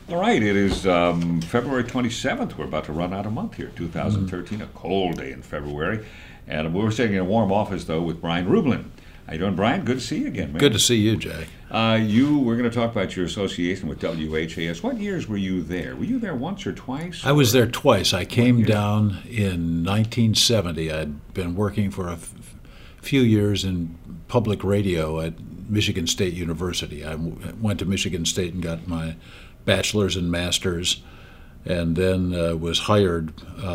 All right, it is February 27th. We're about to run out of month here, 2013, a cold day in February. And we're sitting in a warm office, though, with Brian Rublin. How you doing, Brian? Good to see you again, man. Good to see you, Jay. We're going to talk about your association with WHAS. What years were you there? Were you there once or twice? I was there twice. I came down in 1970. I'd been working for a few years in public radio at Michigan State University. I went to Michigan State and got my bachelor's and master's, and then was hired.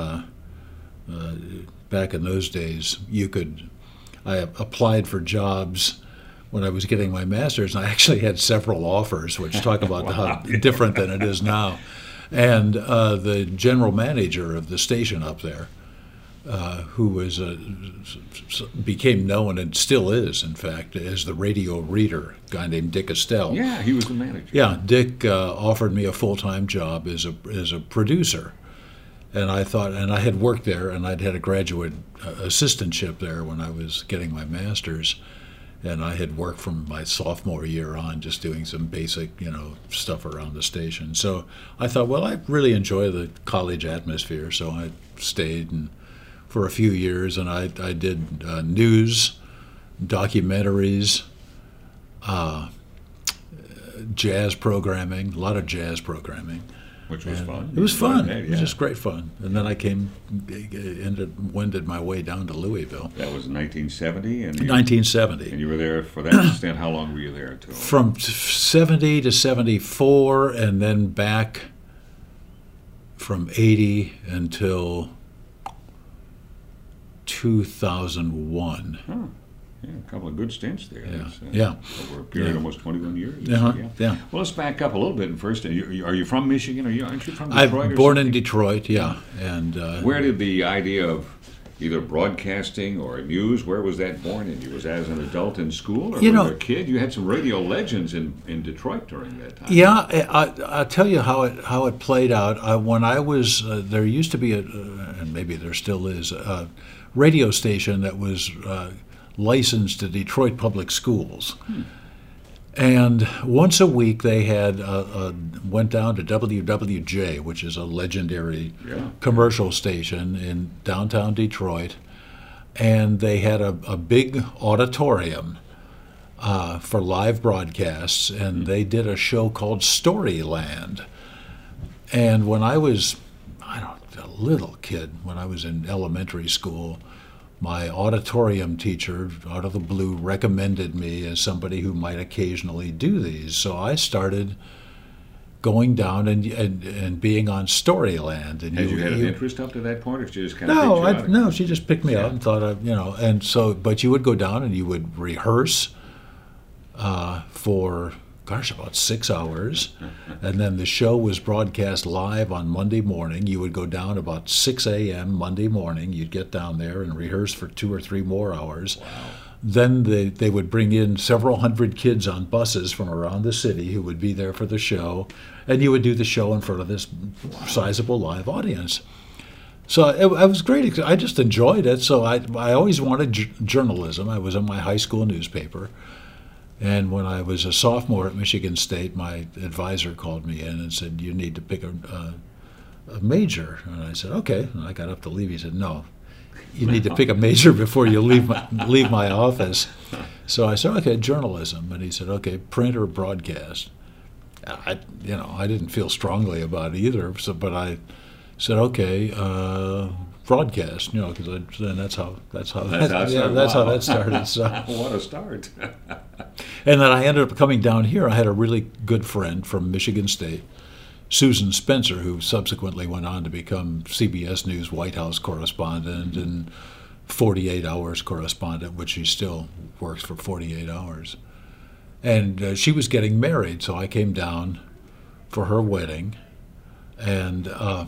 Back in those days, I applied for jobs when I was getting my master's, and I actually had several offers, which talk about how different than it is now. And the general manager of the station up there, who was became known and still is, in fact, as the radio reader, a guy named Dick Estelle. Yeah, he was the manager. Yeah, Dick offered me a full-time job as a producer. And I thought, and I had worked there, and I'd had a graduate assistantship there when I was getting my master's, and I had worked from my sophomore year on, just doing some basic, stuff around the station. So I thought, well, I really enjoy the college atmosphere, so I stayed for a few years, and I did news, documentaries, jazz programming, a lot of jazz programming. Which was fun. It was fun. It was just great fun. And then I wended my way down to Louisville. That was 1970? 1970. And you were there for that extent. How long were you there until? From 70 to 74, and then back from 80 until 2001. Oh. Yeah, a couple of good stints there. Yeah. Over a period of almost 21 years. Yeah. Well, let's back up a little bit. And first, are you from Michigan? Aren't you from Detroit? I'm born in Detroit, yeah. And where did the idea of either broadcasting or news, where was that born in you? Was that as an adult in school or when you were a kid? You had some radio legends in Detroit during that time. Yeah, I'll tell you how it played out. When I was, there used to be and maybe there still is, a radio station that was licensed to Detroit Public Schools. And once a week they had went down to WWJ, which is a legendary commercial station in downtown Detroit, and they had a big auditorium for live broadcasts, and they did a show called Storyland. And when I was, a little kid, when I was in elementary school, my auditorium teacher, out of the blue, recommended me as somebody who might occasionally do these. So I started going down and being on Storyland. And Had you had an interest up to that point, or she just kind of No, she just picked me up and thought, and so, but you would go down and you would rehearse for, about 6 hours, and then the show was broadcast live on Monday morning. You would go down about 6 a.m. Monday morning. You'd get down there and rehearse for 2 or 3 more hours. Wow. Then they would bring in several hundred kids on buses from around the city who would be there for the show, and you would do the show in front of this sizable live audience. So it was great. I just enjoyed it. So I always wanted journalism. I was in my high school newspaper. And when I was a sophomore at Michigan State, my advisor called me in and said, you need to pick a major. And I said, okay. And I got up to leave. He said, no, you need to pick a major before you leave my office. So I said, okay, journalism. And he said, okay, print or broadcast. I didn't feel strongly about either. But I said, okay, broadcast, because that's how that started. So. What a start! And then I ended up coming down here. I had a really good friend from Michigan State, Susan Spencer, who subsequently went on to become CBS News White House correspondent and 48 Hours correspondent, which she still works for 48 Hours. And she was getting married, so I came down for her wedding, and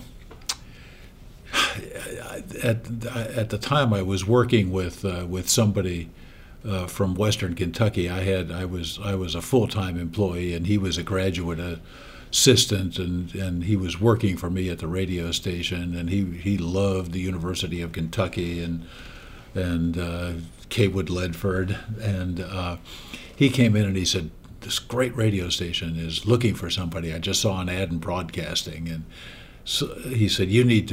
at the time I was working with somebody from Western Kentucky. I was a full-time employee, and he was a graduate assistant, and he was working for me at the radio station, and he loved the University of Kentucky and Kaywood Ledford, and he came in and he said, this great radio station is looking for somebody. I just saw an ad in broadcasting, and so he said, you need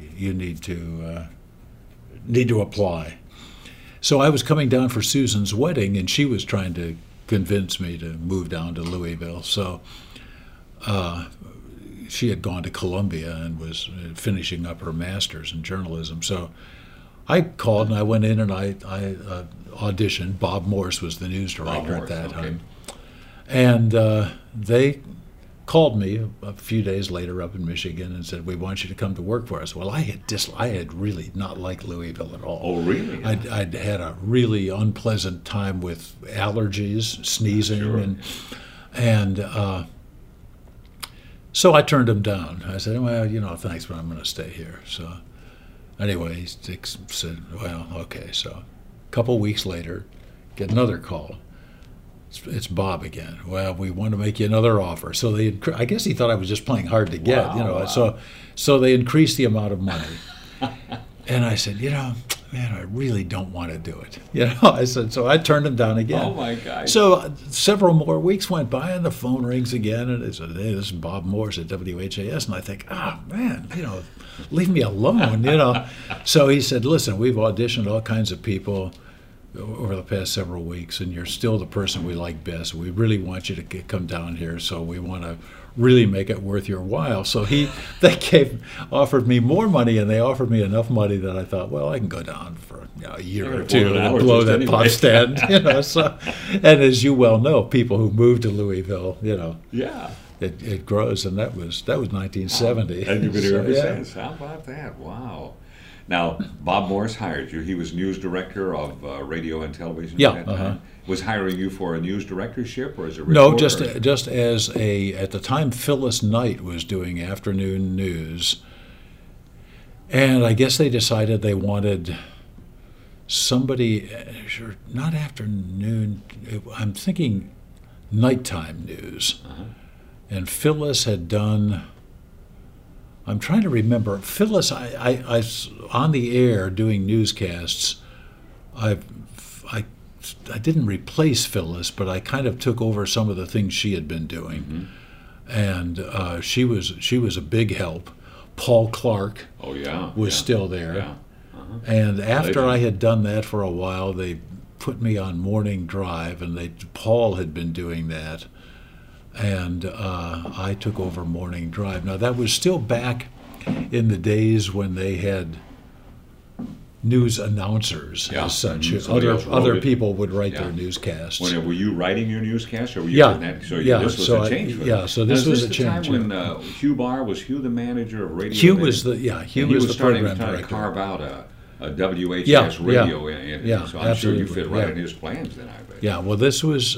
to apply. So I was coming down for Susan's wedding, and she was trying to convince me to move down to Louisville. So she had gone to Columbia and was finishing up her master's in journalism. So I called and I went in and I auditioned. Bob Morse was the news director at that time. And they called me a few days later up in Michigan and said, we want you to come to work for us. Well, I had really not liked Louisville at all. Oh, really? I'd had a really unpleasant time with allergies, sneezing, Sure. and so I turned him down. I said, well, thanks, but I'm going to stay here. So anyway, he said, well, okay. So a couple weeks later, get another call. It's Bob again. Well, we want to make you another offer. So I guess he thought I was just playing hard to get, Wow. So they increased the amount of money. And I said, man, I really don't want to do it. I said, so I turned him down again. Oh, my gosh. So several more weeks went by, and the phone rings again, and they said, hey, this is Bob Morse at WHAS. And I think, man, leave me alone, So he said, listen, we've auditioned all kinds of people over the past several weeks, and you're still the person we like best. We really want you to come down here, so we want to really make it worth your while. So they offered me more money, and they offered me enough money that I thought, well, I can go down for a year or two and blow that pot stand. So, and as you well know, people who move to Louisville, Yeah. it grows, and that was 1970. And you've been here ever since. How about that? Wow. Now, Bob Morse hired you. He was news director of radio and television at that time. Was hiring you for a news directorship or as a reporter? No, just as at the time, Phyllis Knight was doing afternoon news. And I guess they decided they wanted somebody, not afternoon, I'm thinking nighttime news. And Phyllis had done, I'm trying to remember, Phyllis, I on the air doing newscasts, I didn't replace Phyllis, but I kind of took over some of the things she had been doing. And she was a big help. Paul Clark was still there. Yeah. And after I had done that for a while, they put me on Morning Drive, and Paul had been doing that. And I took over Morning Drive. Now, that was still back in the days when they had news announcers as such. Other people would write their newscasts. Were you writing your newscasts, or were you doing that? So this was a change for them. So this was a change. Time when Hugh Barr, was Hugh the manager of radio? Hugh was the program director. To carve out a WHS radio. So I'm sure you fit right in his plans then, I bet. Yeah, well, this was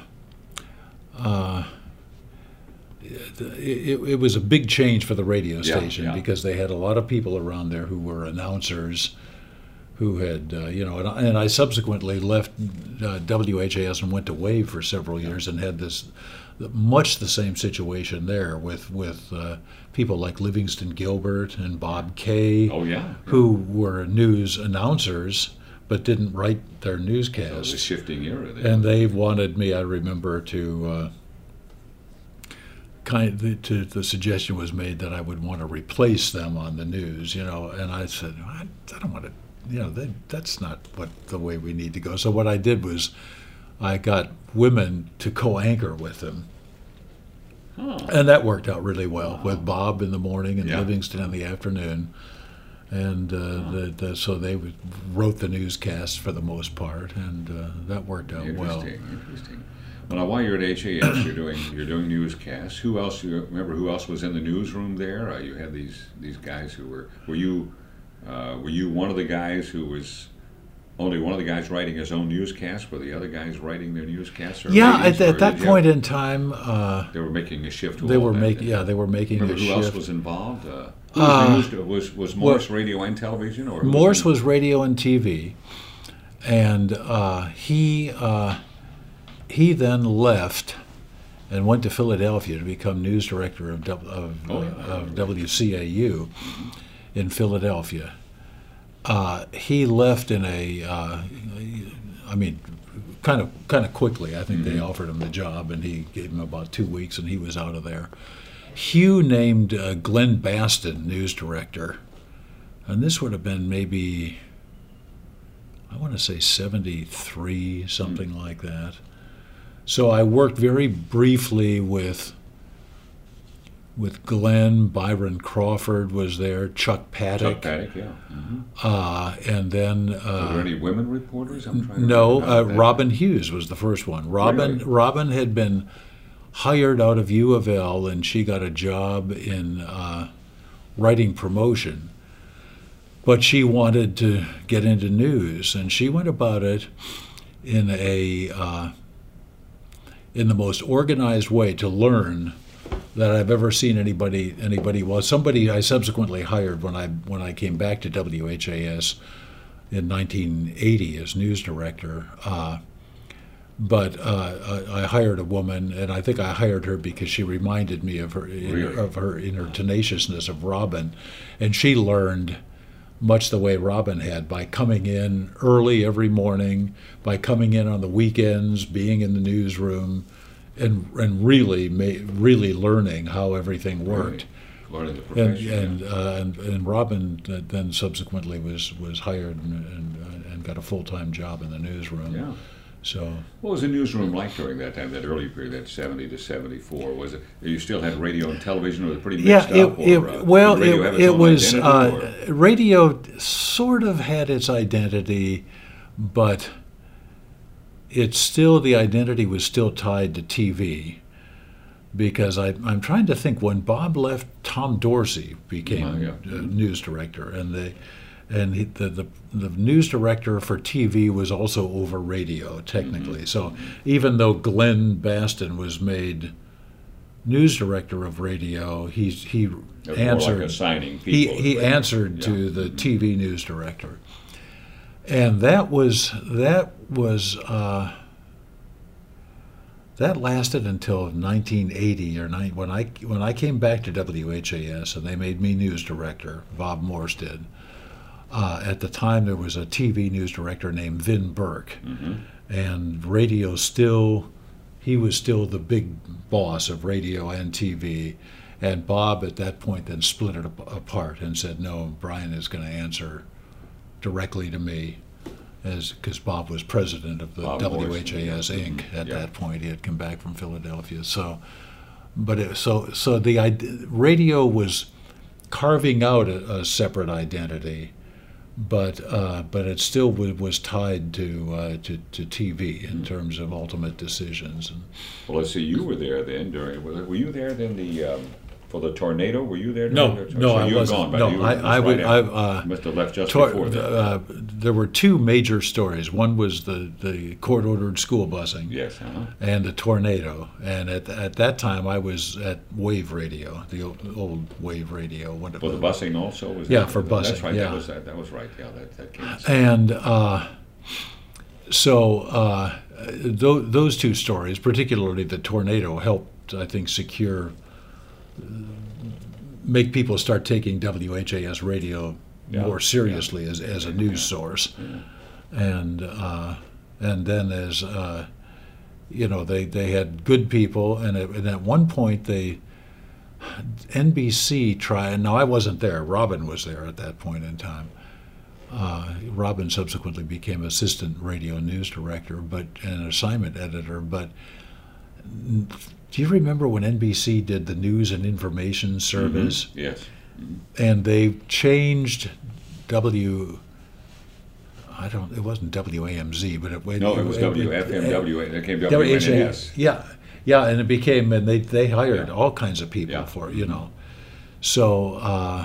it was a big change for the radio station because they had a lot of people around there who were announcers who had, and I subsequently left WHAS and went to WAVE for several years and had much the same situation there with people like Livingston Gilbert and Bob Kay, who were news announcers but didn't write their newscasts. So it was a shifting era there. And they wanted me, I remember, to the suggestion was made that I would want to replace them on the news, and I said, I don't want to. That's not the way we need to go. So what I did was I got women to co-anchor with them. And that worked out really well with Bob in the morning and Livingston in the afternoon. And so they wrote the newscasts for the most part, and that worked out well. Interesting. Well, now while you're at HAS, you're doing newscasts. Who else? You remember who else was in the newsroom there? You had these guys who were you one of the guys who was only one of the guys writing his own newscast? Were the other guys writing their newscasts? At that point in time, they were making a shift. They were making Remember a who shift. Else was involved? Was Morse radio and television, or Morse was radio and TV, and he then left and went to Philadelphia to become news director of WCAU in kind kind of quickly. I think they offered him the job, and he gave him about 2 weeks, and he was out of there. Hugh named Glenn Baston news director, and this would have been maybe, I want to say 73, something like that. So I worked very briefly with Glenn. Byron Crawford was there. Chuck Paddock. Chuck Paddock, yeah. And then Were there any women reporters? I'm trying to no, remember that. Robin Hughes was the first one. Robin had been hired out of U of L, and she got a job in writing promotion. But she wanted to get into news, and she went about it in the most organized way to learn that I've ever seen anybody. Well, somebody I subsequently hired when I came back to WHAS in 1980 as news director. But I hired a woman, and I think I hired her because she reminded me of her in her tenaciousness of Robin, and she learned much the way Robin had, by coming in early every morning, by coming in on the weekends, being in the newsroom, and really learning how everything worked. Right. Learning the profession. And Robin then subsequently was hired and got a full-time job in the newsroom. Yeah. So what was the newsroom like during that time, that early period, that 70 to 74? Was it, you still had radio and television, or was it pretty mixed up? Radio sort of had its identity, but the identity was still tied to TV, because I'm trying to think, when Bob left, Tom Dorsey became news director, and the news director for TV was also over radio, technically. So even though Glenn Baston was made news director of radio, he answered, like assigning people. He answered to the TV news director, and that lasted until 1980 or when I came back to WHAS, and they made me news director. Bob Morse did. At the time, there was a TV news director named Vin Burke, and radio he was still the big boss of radio and TV. And Bob, at that point, then split it apart and said, no, Brian is going to answer directly to me, because Bob was president of the WHAS Inc. at that point. He had come back from Philadelphia. So the radio was carving out a separate identity, but it still was tied to TV in terms of ultimate decisions. Well, let's see. You were there then were you there then for the tornado? Were you there? No, I wasn't. I must have left just before that. There were two major stories. One was the court-ordered school busing, yes, and the tornado. And at that time, I was at Wave Radio, the old Wave Radio. For the busing also? For busing. That's right. Yeah. That was right. Yeah, that came. And those two stories, particularly the tornado, helped, I think, make people start taking WHAS radio more seriously as a news source, and then as they had good people, and at one point NBC tried. Now I wasn't there. Robin was there at that point in time. Robin subsequently became assistant radio news director, but an assignment editor. But do you remember when NBC did the News and Information Service? Yes. And they changed it wasn't WAMZ, but it was WFMW. It came WNS. Yeah, and it became, and they hired all kinds of people for it, So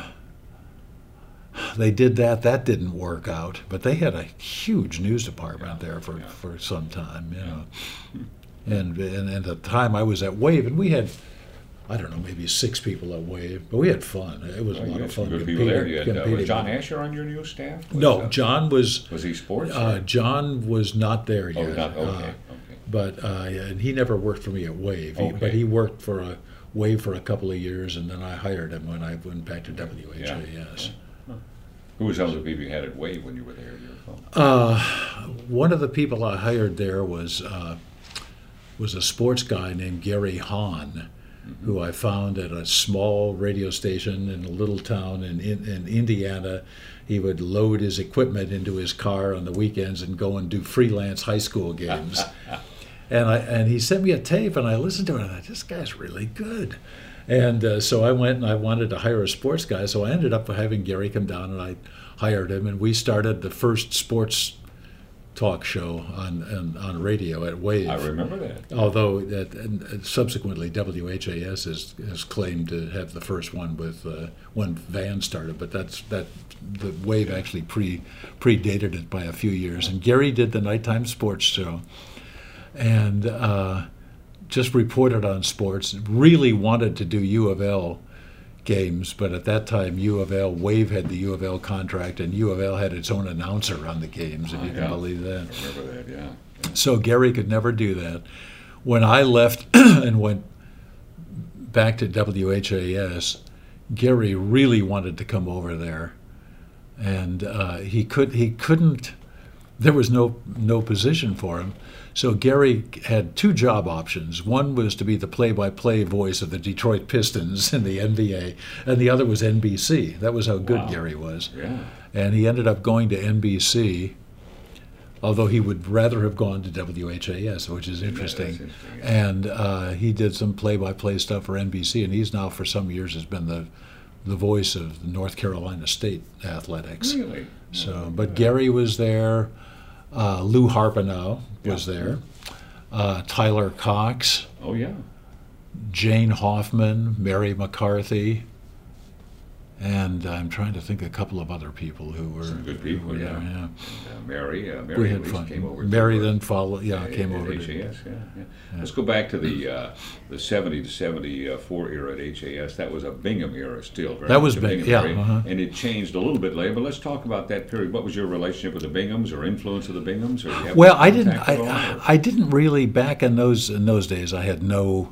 they did that. That didn't work out, but they had a huge news department there for some time, And at the time I was at Wave, and we had, I don't know, maybe 6 people at Wave, but we had fun. It was a lot of fun. Good people there. Was John Asher on your news staff? John was. Was he sports? John was not there yet. Oh, not okay. But and he never worked for me at Wave. But he worked for Wave for a couple of years, and then I hired him when I went back to WHAS. Who was some of the people you had at Wave when you were there? Do you recall? One of the people I hired there was a sports guy named Gary Hahn, who I found at a small radio station in a little town in Indiana. He would load his equipment into his car on the weekends and go and do freelance high school games. And he sent me a tape, and I listened to it, and I thought, this guy's really good. And so I went, and I wanted to hire a sports guy, so I ended up having Gary come down, and I hired him, and we started the first sports talk show on radio at Wave. I remember that. Although subsequently WHAS has claimed to have the first one with when Van started, but the Wave actually predated it by a few years. And Gary did the nighttime sports show, and just reported on sports. Really wanted to do U of L games, but at that time U of L, Wave had the U of L contract, and U of L had its own announcer on the games, if you can believe that. I remember that, yeah. So Gary could never do that. When I left and went back to WHAS, Gary really wanted to come over there, and he couldn't. There was no position for him. So Gary had two job options. One was to be the play-by-play voice of the Detroit Pistons in the NBA, and the other was NBC. That was how good Gary was. Yeah. And he ended up going to NBC, although he would rather have gone to WHAS, which is interesting. Yeah. And he did some play-by-play stuff for NBC, and he's now for some years has been the voice of North Carolina State athletics. Really? So, but Gary was there. Lou Harpenow was there. Tyler Cox. Oh, yeah. Jane Hoffman, Mary McCarthy, and I'm trying to think a couple of other people who were some good people. There, yeah. yeah. And, Mary we had fun. Came over. Mary then followed. Yeah, came over. HAS. Yeah. Let's go back to the 70 to 74 era at HAS. That was a Bingham era still. Very that was Bingham. Yeah. And it changed a little bit later. But let's talk about that period. What was your relationship with the Binghams, or influence of the Binghams? Or well, I didn't really back in those days. I had no.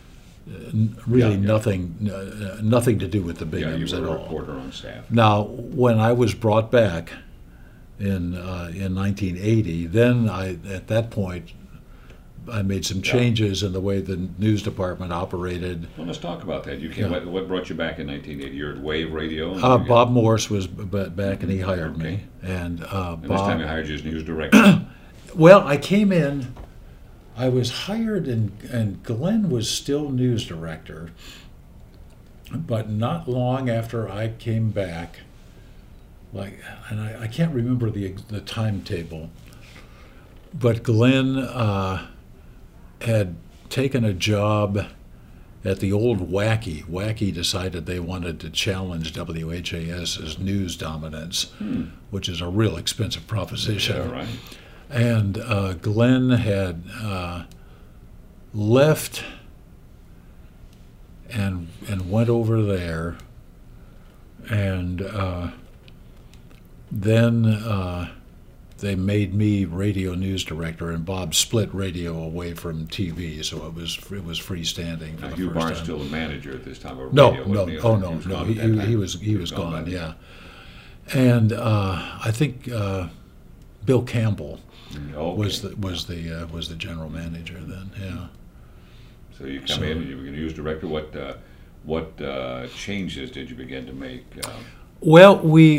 Nothing to do with the Binghams at all. You were a all. reporter on staff. Now, when I was brought back in 1980, then at that point I made some changes in the way the news department operated. Well, let's talk about that. You came. What brought you back in 1980? You're at Wave Radio. Bob Morse was back, and he hired me. And this Bob, time he hired you as news director. Well, I came in. I was hired, and Glenn was still news director, but not long after I came back, and I can't remember the timetable, but Glenn had taken a job at the old Wacky. Wacky decided they wanted to challenge WHAS's news dominance, which is a real expensive proposition. Yeah, right. And Glenn had left and went over there, and then they made me radio news director, and Bob split radio away from TV, so it was freestanding for the Hugh first Barnes time. Still the manager at this time? No. He was gone. Yeah, and I think Bill Campbell. Was the general manager then? Yeah. So you come in and you were news director. What changes did you begin to make? Well,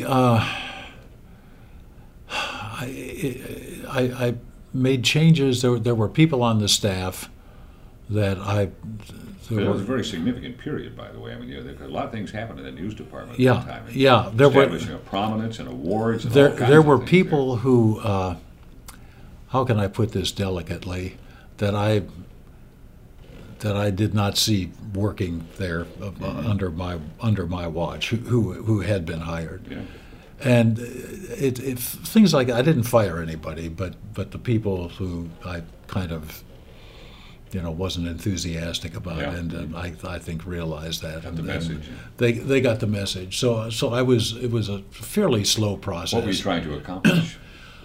I made changes. There were people on the staff that It was a very significant period, by the way. I mean, a lot of things happened in the news department at that time. There were establishing prominence and awards. And there were people who. How can I put this delicately? That I did not see working there under my watch, who had been hired, and things like I didn't fire anybody, but the people who I kind of wasn't enthusiastic about, and I think realized that. Got the message. They got the message. So it was a fairly slow process. What were you trying to accomplish?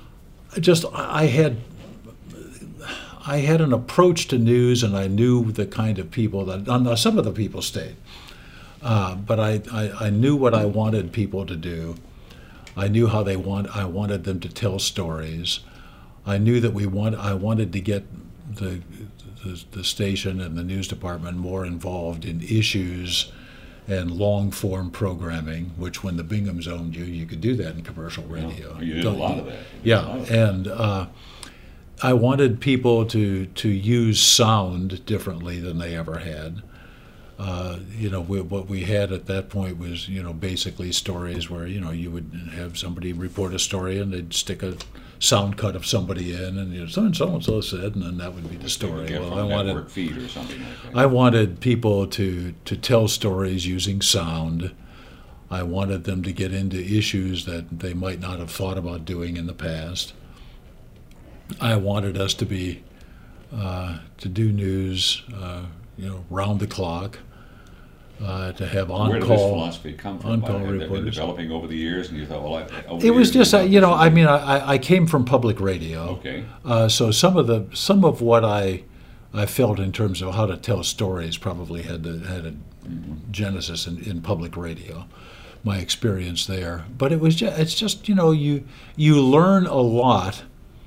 I had an approach to news, and I knew the kind of people that some of the people stayed, but I knew what I wanted people to do. I knew how I wanted them to tell stories. I knew that I wanted to get the station and the news department more involved in issues and long-form programming, which when the Binghams owned you, you could do that in commercial radio. You did a lot of that. Yeah, and I wanted people to use sound differently than they ever had. What we had at that point was, basically stories where, you would have somebody report a story and they'd stick a sound cut of somebody in, and so-and-so said, and then that would be the story. Well, I wanted network feed or something like that. I wanted people to tell stories using sound. I wanted them to get into issues that they might not have thought about doing in the past. I wanted us to be to do news, round the clock. To have on-call. Where did this philosophy come from? On-call Had that been reporters. developing over the years, and you thought, well, It was just, I came from public radio. Okay. So some of what I felt in terms of how to tell stories probably had a genesis in public radio. My experience there, but it's just you learn a lot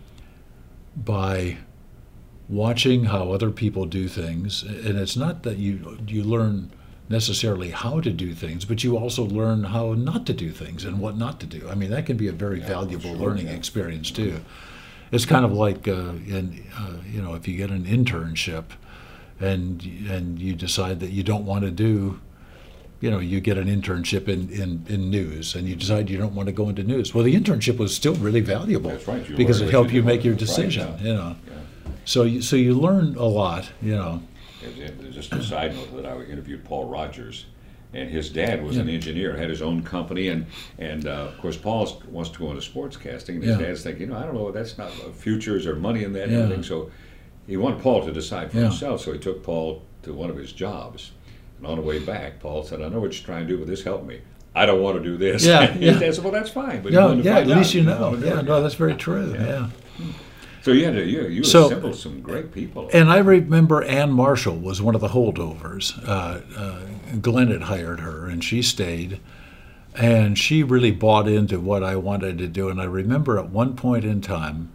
by watching how other people do things, and it's not that you learn necessarily how to do things, but you also learn how not to do things and what not to do. I mean, that can be a very valuable learning experience too. It's kind of like if you get an internship and you decide that you don't want to do, you get an internship in news and you decide you don't want to go into news. Well, the internship was still really valuable. That's right. Because it helped you make your decision. Right, yeah. So you learn a lot. Just a side note that I interviewed Paul Rogers, and his dad was an engineer, had his own company, and of course Paul wants to go into sportscasting, and his dad's thinking, I don't know, that's not futures or money in that and everything. So he wanted Paul to decide for himself. So he took Paul to one of his jobs, and on the way back, Paul said, I know what you're trying to do, but this helped me. I don't want to do this. His dad said, well, that's fine. But at least you know. That's very true. Yeah. So you assembled some great people. And I remember Ann Marshall was one of the holdovers. Glenn had hired her, and she stayed. And she really bought into what I wanted to do. And I remember at one point in time,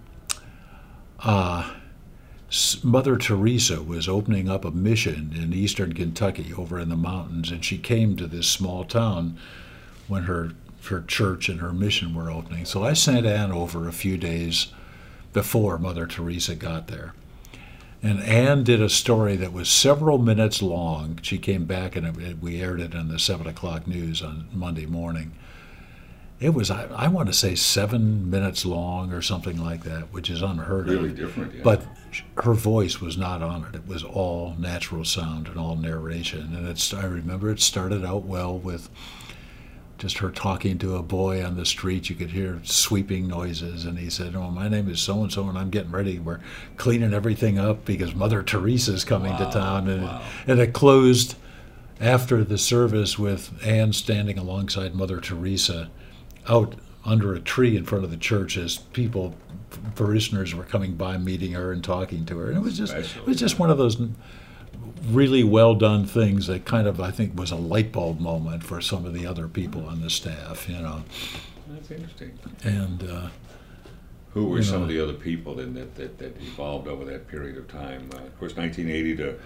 Mother Teresa was opening up a mission in eastern Kentucky over in the mountains. And she came to this small town when her church and her mission were opening. So I sent Ann over a few days before Mother Teresa got there. And Ann did a story that was several minutes long. She came back and we aired it in the 7 o'clock news on Monday morning. It was, I want to say 7 minutes long or something like that, which is unheard of. Really different, yeah. But her voice was not on it. It was all natural sound and all narration. And I remember it started out well with just her talking to a boy on the street. You could hear sweeping noises, and he said, my name is so-and-so, and I'm getting ready. We're cleaning everything up because Mother Teresa's coming to town. And it closed after the service with Ann standing alongside Mother Teresa out under a tree in front of the church as parishioners were coming by, meeting her and talking to her. And it was just one of those really well done things that kind of, I think, was a light bulb moment for some of the other people on the staff. That's interesting. And who were some of the other people then that evolved over that period of time? Of course, 1980 to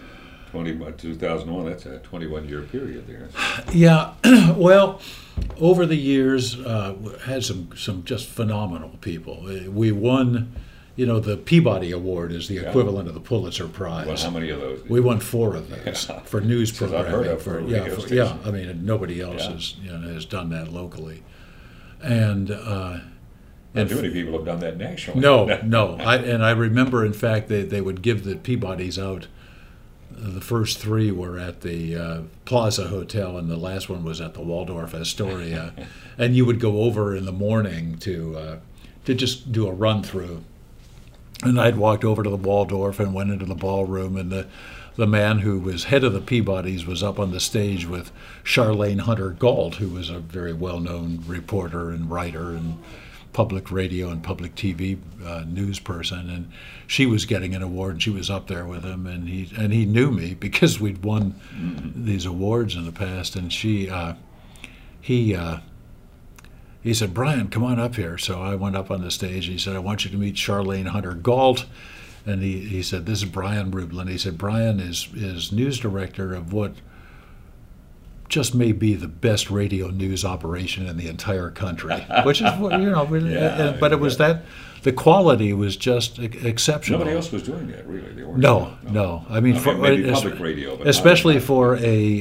2001. That's a 21-year period there. Yeah. Well, over the years, had some just phenomenal people. We won. The Peabody Award is the equivalent of the Pulitzer Prize. Well, how many of those? We won 4 of those for news programming. I've heard of for radio station. I mean, nobody else has done that locally, and not too many people have done that nationally. No. I remember, in fact, they would give the Peabodys out. The first 3 were at the Plaza Hotel, and the last one was at the Waldorf Astoria. And you would go over in the morning to just do a run through. And I'd walked over to the Waldorf and went into the ballroom, and the man who was head of the Peabodys was up on the stage with Charlene Hunter Gault, who was a very well-known reporter and writer and public radio and public TV news person, and she was getting an award, and she was up there with him, and he knew me because we'd won these awards in the past, and he he said, Brian, come on up here. So I went up on the stage. He said, I want you to meet Charlene Hunter Galt. And he said, this is Brian Rublin. He said, Brian is news director of what just may be the best radio news operation in the entire country, which is, but it was that the quality was just exceptional. Nobody else was doing that, really. They weren't. No. I mean, maybe public radio, but especially for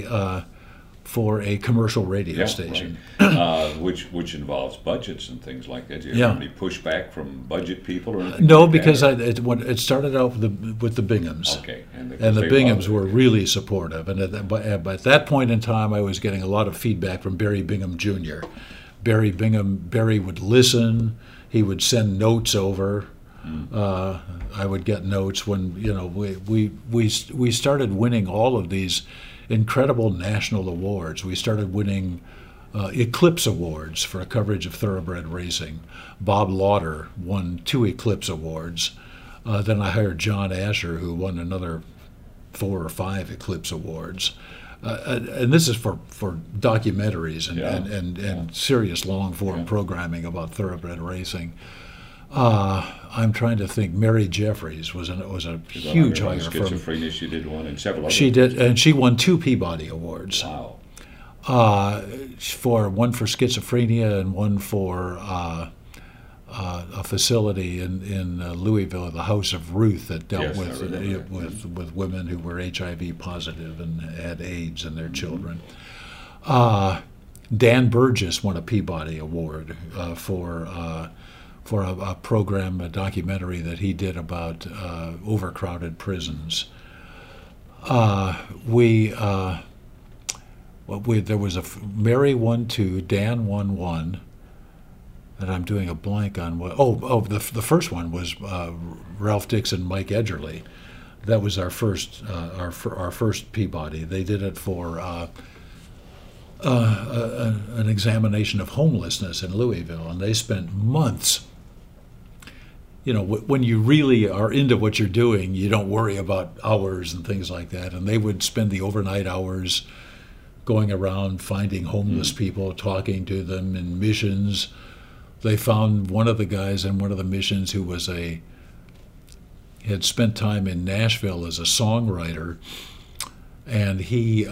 a commercial radio station, right. which involves budgets and things like that. Do you have any pushback from budget people or anything? No, like because that? it started out with the Binghams. Okay, and the Binghams were really supportive. And at that point in time, I was getting a lot of feedback from Barry Bingham Jr. Barry would listen. He would send notes over. I would get notes when we started winning all of these incredible national awards. We started winning Eclipse Awards for coverage of thoroughbred racing. Bob Lauder won 2 Eclipse Awards. Then I hired John Asher, who won another 4 or 5 Eclipse Awards. And this is for documentaries and serious long-form programming about thoroughbred racing. I'm trying to think. Mary Jeffries was a huge hire from Schizophrenia. She did one, and several others. She did, and she won 2 Peabody Awards. Wow. For one for schizophrenia and one for a facility in Louisville, the House of Ruth, that dealt with women who were HIV positive and had AIDS in their children. Dan Burgess won a Peabody Award for a program, a documentary that he did about overcrowded prisons. There was Mary won 2, Dan won 1, and I'm doing a blank on what. The first one was Ralph Dixon, Mike Edgerly. That was our first Peabody. They did it for an examination of homelessness in Louisville, and they spent months. When you really are into what you're doing, you don't worry about hours and things like that. And they would spend the overnight hours going around finding homeless people, talking to them in missions. They found one of the guys in one of the missions who had spent time in Nashville as a songwriter, and he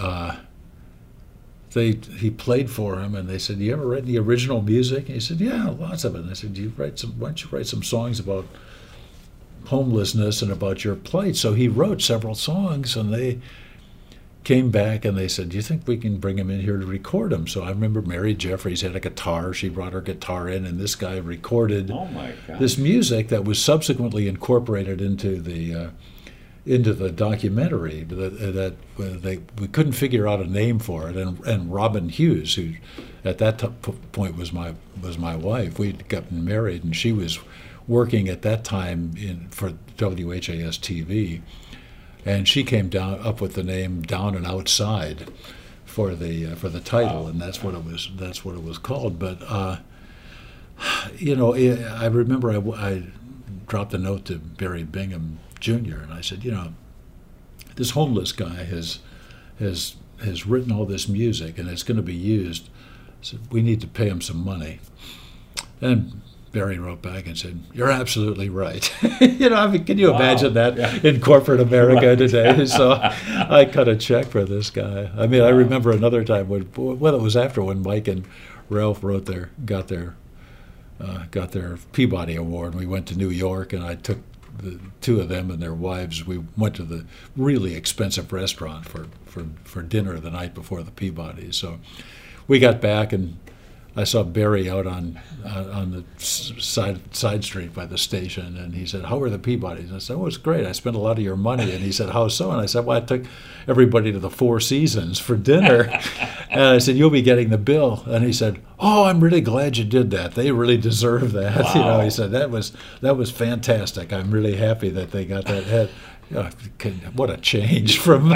played for him, and they said, "You ever write any original music?" And he said, "Yeah, lots of it." And they said, why don't you write some songs about homelessness and about your plight? So he wrote several songs, and they came back and they said, "Do you think we can bring him in here to record them?" So I remember Mary Jeffries had a guitar. She brought her guitar in, and this guy recorded this music that was subsequently incorporated into the documentary. We couldn't figure out a name for it, and Robin Hughes, who at that point was my wife. We'd gotten married, and she was working at that time for WHAS TV, and she came up with the name Down and Outside for the title, and that's what it was called. But I remember I dropped a note to Barry Bingham Jr. and I said, this homeless guy has written all this music and it's going to be used. I said, we need to pay him some money. And Barry wrote back and said, "You're absolutely right." Can you imagine that in corporate America today? So I cut a check for this guy. I remember another time when it was after when Mike and Ralph got their Peabody Award. We went to New York, and I took the 2 of them and their wives. We went to the really expensive restaurant for dinner the night before the Peabody. So we got back, and I saw Barry out on the side street by the station, and he said, "How are the Peabodys?" And I said, "Oh, it's great. I spent a lot of your money." And he said, "How so?" And I said, "Well, I took everybody to the Four Seasons for dinner." And I said, "You'll be getting the bill." And he said, "Oh, I'm really glad you did that. They really deserve that." Wow. He said, that was fantastic. I'm really happy that they got that head. What a change from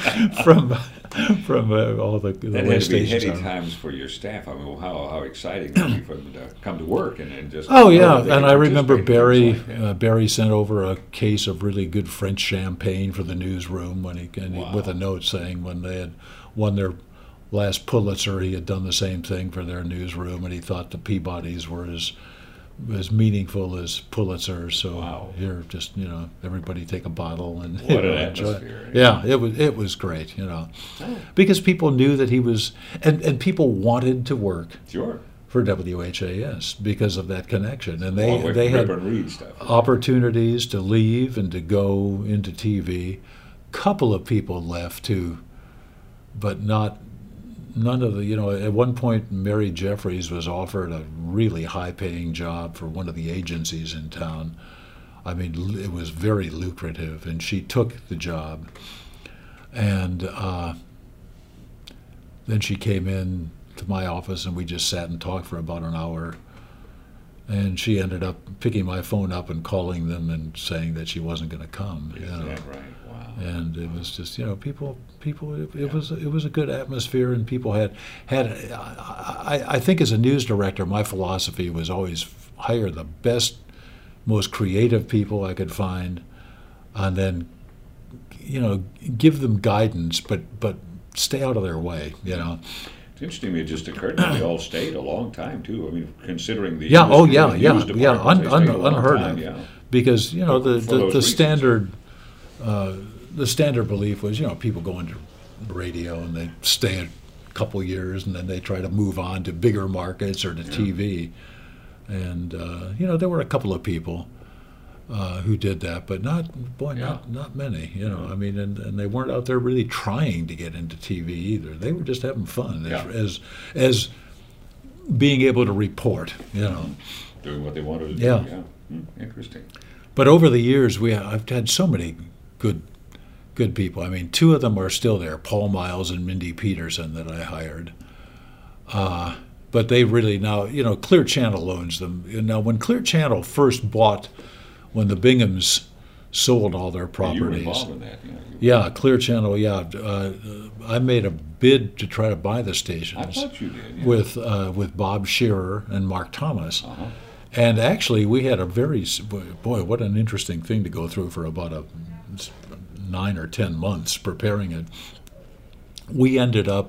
all the way stations. That had to be heady times for your staff. How exciting it would be for them to come to work and just. Oh yeah, and I remember Barry sent over a case of really good French champagne for the newsroom with a note saying when they had won their last Pulitzer, he had done the same thing for their newsroom, and he thought the Peabodys were as meaningful as Pulitzer. So Wow. here, just everybody take a bottle and What an enjoy it. atmosphere. Yeah, it was great, because people knew that he was, and people wanted to work Sure. for WHAS because of that connection, and Along with they had Rip and Reed stuff. opportunities to leave and to go into TV. Couple of people left too, but none of the, at one point Mary Jeffries was offered a really high-paying job for one of the agencies in town. I mean, it was very lucrative, and she took the job. And then she came in to my office, and we just sat and talked for about an hour. And she ended up picking my phone up and calling them and saying that she wasn't going to come. Is that right? Wow. And it was just, people. It was a good atmosphere, and people had. I think as a news director, my philosophy was always hire the best, most creative people I could find, and then, give them guidance, but stay out of their way. It's interesting. It just occurred to me they all stayed a long time too. I mean, considering the Yeah. Oh, industry, yeah. the Yeah. news Yeah. departments, they stayed a long Unheard time, of. Yeah. Because For those the reasons. standard. The standard belief was, people go into radio and they stay a couple years and then they try to move on to bigger markets or to TV. And, there were a couple of people who did that, but not many, I mean, and they weren't out there really trying to get into TV either. They were just having fun as being able to report, Doing what they wanted to do. Yeah. Interesting. But over the years, I've had so many good people. I mean, two of them are still there, Paul Miles and Mindy Peterson, that I hired. But they really now, Clear Channel owns them. Now, when Clear Channel first bought, when the Binghams sold all their properties. You were involved in that. Yeah, Clear Channel, yeah. I made a bid to try to buy the stations. I thought you did. Yeah. With Bob Shearer and Mark Thomas. Uh-huh. And actually, we had a what an interesting thing to go through for about 9 or 10 months preparing it. We ended up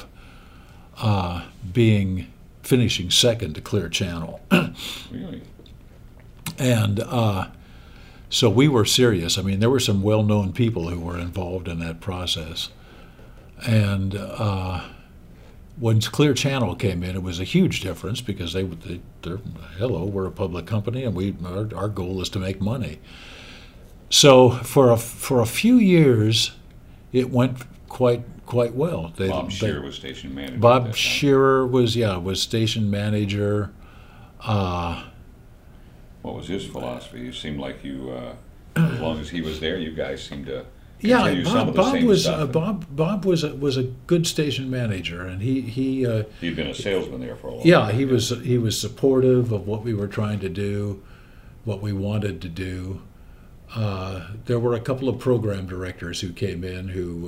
finishing second to Clear Channel. Really? And so we were serious. I mean, there were some well-known people who were involved in that process. And when Clear Channel came in, it was a huge difference because they're we're a public company, and our goal is to make money. So for a few years, it went quite well. Bob Shearer was station manager. at that Bob time. Shearer was station manager. What was his philosophy? It seemed like you, as long as he was there, you guys seemed to Yeah, continue some of the Bob same was stuff. Bob was a good station manager, and he He'd been a salesman there for a long yeah time. he was supportive of what we were trying to do, what we wanted to do. There were a couple of program directors who came in who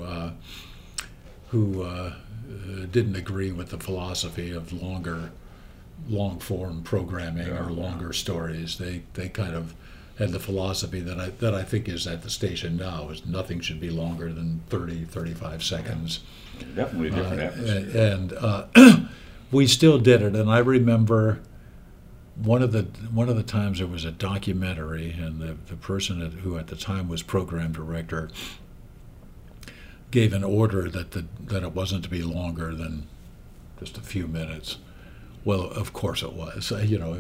didn't agree with the philosophy of long form programming or longer stories. They kind of had the philosophy that I think is at the station now, is nothing should be longer than 35 seconds. Definitely a different atmosphere. And we still did it. And I remember one of the times there was a documentary, and the person who at the time was program director gave an order that it wasn't to be longer than just a few minutes. Well, of course it was.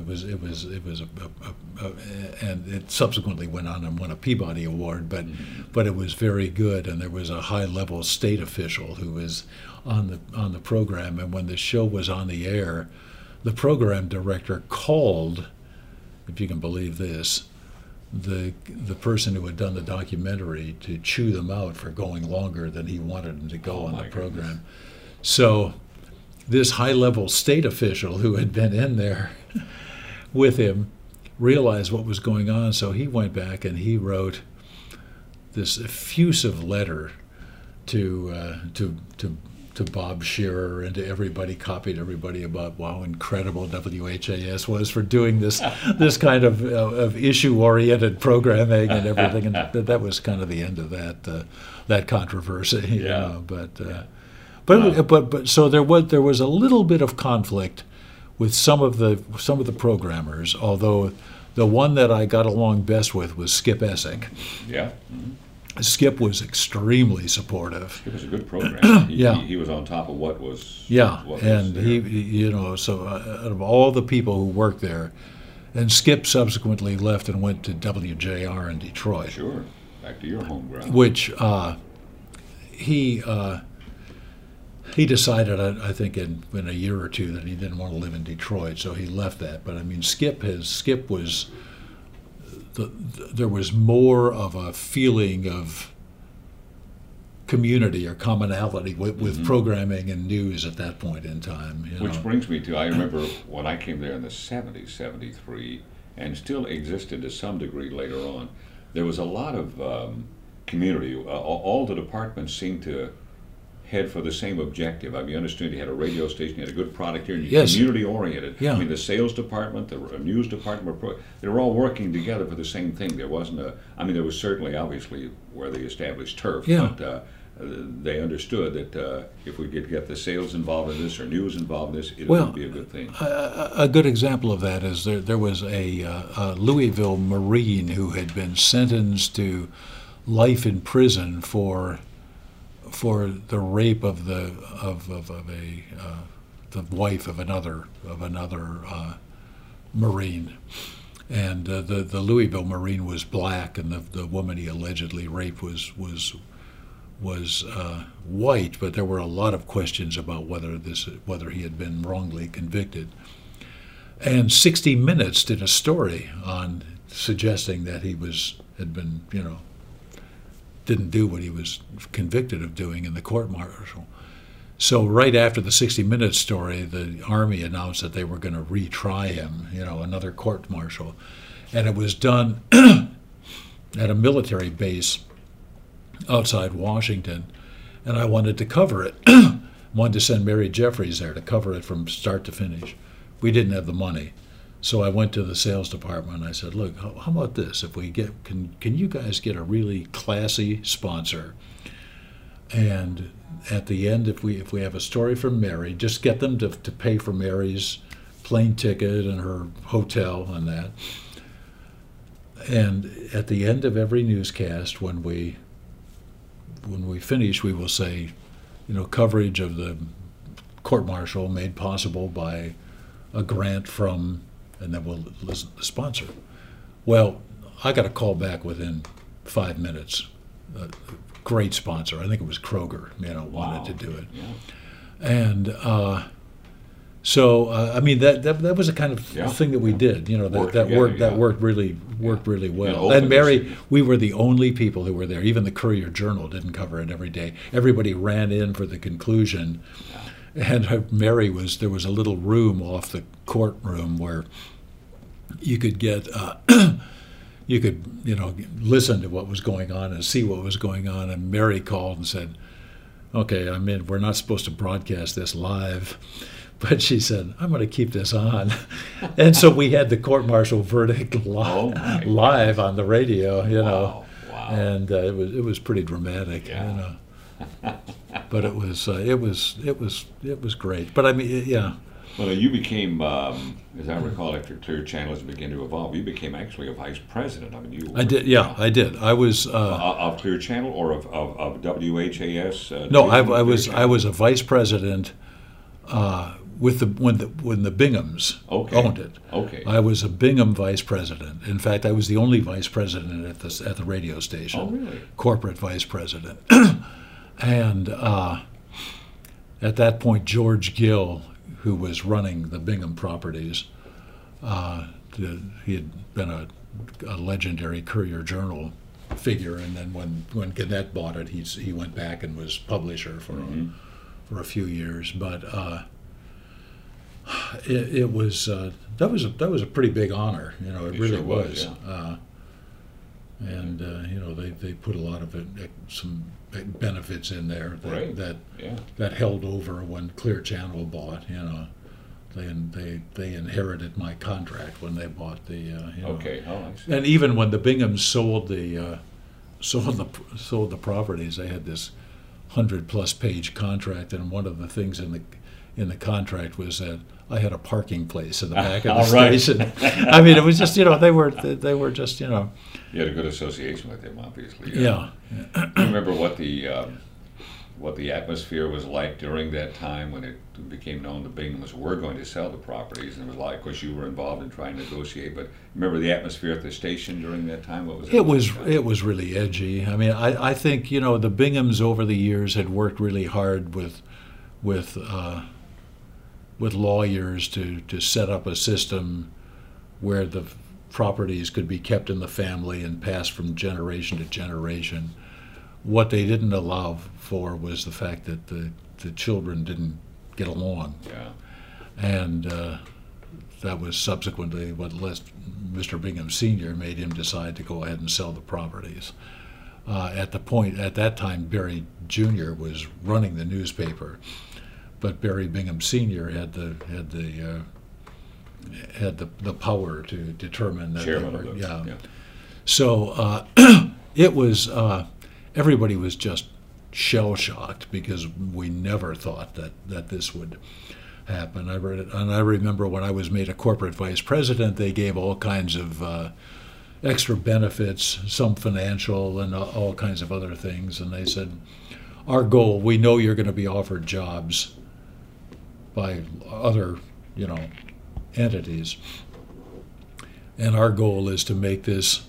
And it subsequently went on and won a Peabody Award, but it was very good. And there was a high-level state official who was on the program. And when the show was on the air, the program director called, if you can believe this, the person who had done the documentary to chew them out for going longer than he wanted them to go on the program. Goodness. So this high-level state official who had been in there with him realized what was going on, so he went back and he wrote this effusive letter to Bob Shearer and to everybody, copied everybody about how incredible WHAS was for doing this kind of issue-oriented programming and everything, and that was kind of the end of that controversy. You know, But so there was a little bit of conflict with some of the programmers, although the one that I got along best with was Skip Essick. Yeah. Skip was extremely supportive. It was a good program. Yeah. He was on top of what was. Yeah, what and was he so out of all the people who worked there, and Skip subsequently left and went to WJR in Detroit. Sure, back to your home ground. Which he decided, I think, in a year or two that he didn't want to live in Detroit, so he left that. But I mean, Skip was. There was more of a feeling of community or commonality with programming and news at that point in time. Which brings me to, I remember when I came there in the 70s, 73, and still existed to some degree later on, there was a lot of community. All the departments seemed to head for the same objective. I mean, you understood you had a radio station, you had a good product here, and you're community-oriented. Yeah. I mean, the sales department, the news department, they were all working together for the same thing. There wasn't there was certainly, obviously, where they established turf, but they understood that if we could get the sales involved in this or news involved in this, it would be a good thing. A good example of that is there was a Louisville Marine who had been sentenced to life in prison for the rape of the wife of another Marine, and the Louisville Marine was black, and the woman he allegedly raped was white, but there were a lot of questions about whether he had been wrongly convicted. And 60 Minutes did a story on suggesting that he had been didn't do what he was convicted of doing in the court-martial. So right after the 60 Minutes story, the Army announced that they were going to retry him, another court-martial. And it was done at a military base outside Washington, and I wanted to cover it. Wanted to send Mary Jeffries there to cover it from start to finish. We didn't have the money. So I went to the sales department and I said, look, how about this? If we can you guys get a really classy sponsor? And at the end, if we have a story from Mary, just get them to pay for Mary's plane ticket and her hotel and that. And at the end of every newscast, when we finish, we will say, coverage of the court-martial made possible by a grant from, and then we'll listen to the sponsor. Well, I got a call back within 5 minutes. A great sponsor. I think it was Kroger, wanted to do it. Yeah. And I mean, that was the kind of thing that we did. That worked really well. And Mary, we were the only people who were there. Even the Courier-Journal didn't cover it every day. Everybody ran in for the conclusion. And Mary there was a little room off the courtroom where you could get, listen to what was going on and see what was going on. And Mary called and said, okay, we're not supposed to broadcast this live. But she said, I'm going to keep this on. And so we had the court-martial verdict live on the radio, Wow. And it was pretty dramatic, But it was great. But I mean, yeah. Well, you became, as I recall, after Clear Channel began to evolve, you became actually a vice president. I mean, you were, I did. Yeah, I did. I was of Clear Channel or of WHAS. No, I was a vice president with when the Binghams owned it. Okay. I was a Bingham vice president. In fact, I was the only vice president at the radio station. Oh, really? Corporate vice president. And at that point, George Gill, who was running the Bingham properties, he had been a legendary Courier-Journal figure, and then when Gannett bought it, he went back and was publisher for a few years. But it was that was a pretty big honor. It really sure was. Yeah. And they put a lot of some benefits in there that held over when Clear Channel bought. They inherited my contract when they bought the. Okay. Oh, I see. And even when the Binghams sold the properties, they had this 100-plus page contract, and one of the things in the contract was that I had a parking place in the back of the station. I mean, it was just, they were just, You had a good association with them, obviously. Yeah. Do you remember what the atmosphere was like during that time when it became known the Binghams were going to sell the properties? And it was like, of course, you were involved in trying to negotiate, but remember the atmosphere at the station during that time? What was it? It was really edgy. I mean, I think, the Binghams over the years had worked really hard with lawyers to set up a system where the properties could be kept in the family and passed from generation to generation. What they didn't allow for was the fact that the children didn't get along. Yeah. And that was subsequently what Mr. Bingham Sr. made him decide to go ahead and sell the properties. At that time, Barry Jr. was running the newspaper, but Barry Bingham Sr. had the power to determine that. Chairman of those. Yeah. So it was. Everybody was just shell-shocked because we never thought that this would happen. I remember when I was made a corporate vice president, they gave all kinds of extra benefits, some financial and all kinds of other things. And they said, our goal, we know you're going to be offered jobs by other, entities. And our goal is to make this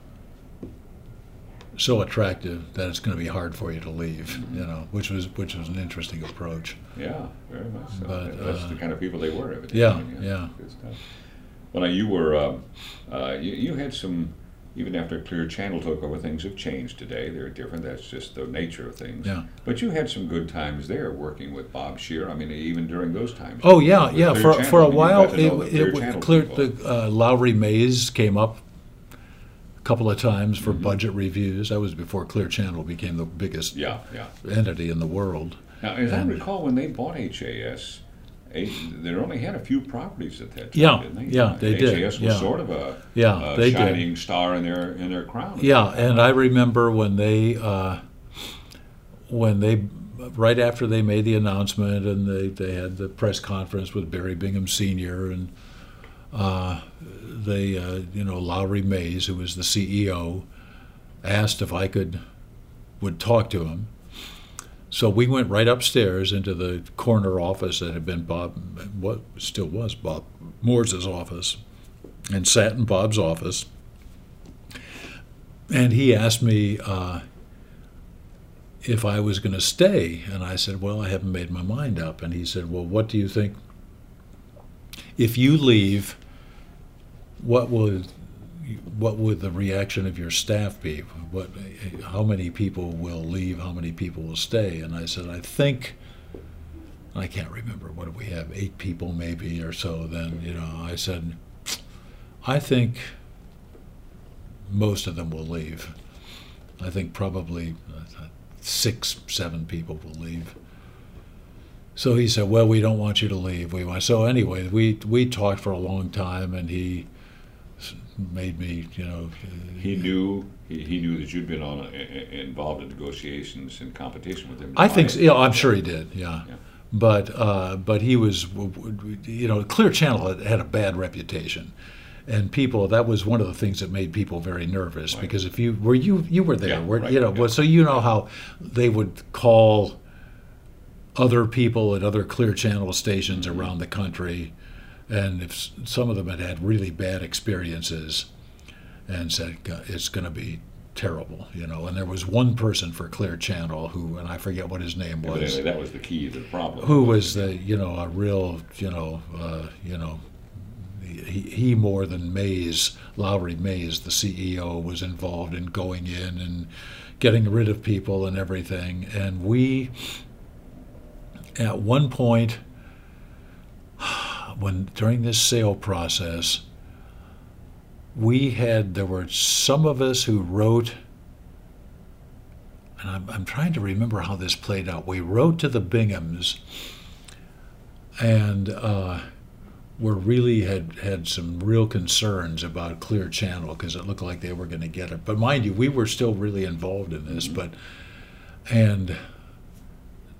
so attractive that it's going to be hard for you to leave, which was an interesting approach. Yeah, very much so. But, that's the kind of people they were. Evidently. Yeah. Good stuff. Well, now you were, you had some, even after Clear Channel took over, things have changed today. They're different. That's just the nature of things. Yeah. But you had some good times there working with Bob Scheer. I mean, even during those times. Oh, yeah. For a while, the Lowry Mays came up a couple of times for budget reviews. That was before Clear Channel became the biggest entity in the world. Now, as I recall, when they bought HAS, they only had a few properties at that time, didn't they? Yeah, they did. HAS was sort of a shining star in their crown. Yeah, and I remember when they right after they made the announcement and they had the press conference with Barry Bingham Sr. and Lowry Mays, who was the CEO, asked if I would talk to him. So we went right upstairs into the corner office that had been what still was Bob Moore's office, and sat in Bob's office. And he asked me if I was going to stay, and I said, well, I haven't made my mind up. And he said, well, what do you think? If you leave, what would the reaction of your staff be? How many people will leave? How many people will stay? And I said, I can't remember. What do we have? 8 people maybe or so. Then I said, I think most of them will leave. I think probably 6, 7 people will leave. So he said, well, we don't want you to leave. So anyway, we talked for a long time, and he made me, He knew that you'd been involved in negotiations and competition with him. I think so, I'm sure he did, yeah. But he was, Clear Channel had a bad reputation. And that was one of the things that made people very nervous, because if you were there, so you know how they would call other people at other Clear Channel stations around the country, and if some of them had really bad experiences, and said it's going to be terrible, and there was one person for Clear Channel who, and I forget what his name was. Evidently that was the key to the problem. Who was a real, he more than Mays, Lowry Mays, the CEO, was involved in going in and getting rid of people and everything. And we, at one point, during this sale process, there were some of us who wrote, and I'm trying to remember how this played out. We wrote to the Binghams, and really had some real concerns about Clear Channel, because it looked like they were going to get it. But mind you, we were still really involved in this. And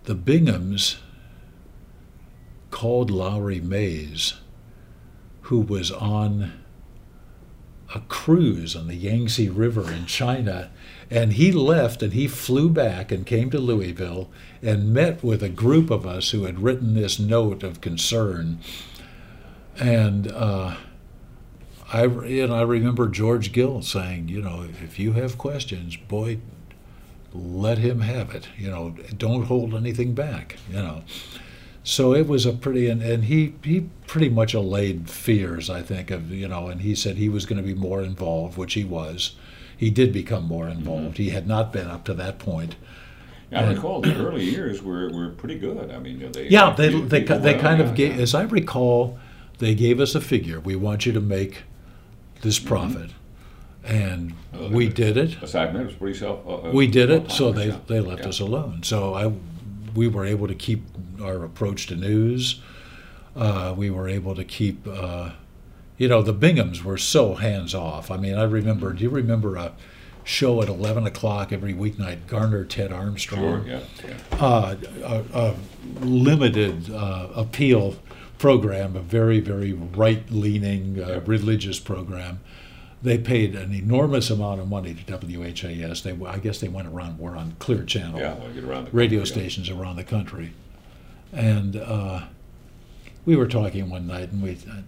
the Binghams called Lowry Mays, who was on a cruise on the Yangtze River in China, and he left and he flew back and came to Louisville and met with a group of us who had written this note of concern. And I remember George Gill saying, if you have questions, boy, let him have it. Don't hold anything back. So it was a pretty, and he pretty much allayed fears, I think, of, and he said he was going to be more involved, which he was. He did become more involved. He had not been up to that point. I recall the early years were pretty good. I mean, they kind of gave, as I recall, they gave us a figure. We want you to make this profit. And we did it. Aside from it was pretty we did it, so they left us alone. So we were able to keep our approach to news. We were able to keep, the Binghams were so hands-off. I mean, do you remember a show at 11 o'clock every weeknight, Garner Ted Armstrong? Sure, yeah. A limited appeal program, a very, very right-leaning religious program. They paid an enormous amount of money to WHAS. I guess they were on Clear Channel, get around the radio country, stations around the country. And we were talking one night, and